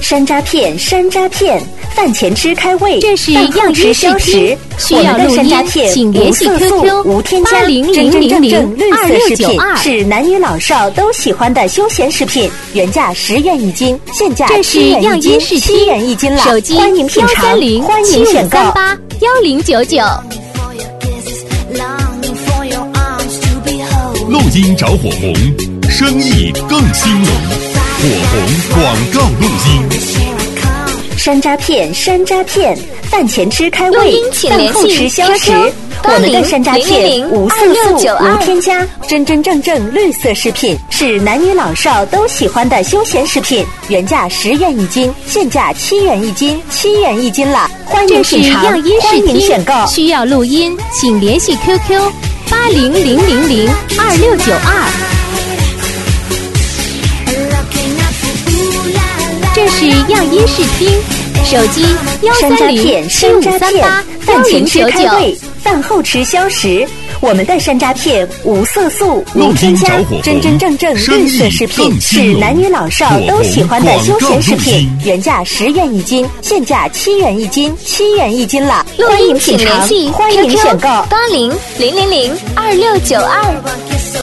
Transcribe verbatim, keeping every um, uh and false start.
山楂片，山楂片，饭前吃开胃， 这是饭后吃消食。 需要录音，请联系 Q Q 无添加， 零零零零绿二六九二， 是男女老少都喜欢的休闲食品，原价十元一斤，现价七元一斤，七元一斤了。 手机欢迎品尝，欢迎选购。 八幺零九九。 录音找火红，生意更兴隆。火红广告录音。 山楂片，山楂片，饭前吃开胃，饭后吃消食。我们的山楂片无色素、无添加，真真正正绿色食品，是男女老少都喜欢的休闲食品。原价十元一斤，现价七元一斤，七元一斤了。欢迎品尝，欢迎选购。 需要录音，请联系 Q Q 八零零零零二六九二。这是样音视听，手机幺三零七五三八幺零九九， 饭后吃消食。我们的山楂片无色素、无添加，真真正正绿色食品，是男女老少都喜欢的休闲食品。原价十元一斤，现价七元一斤，七元一斤了。欢迎品尝，欢迎选购。 八零零零零二六九二。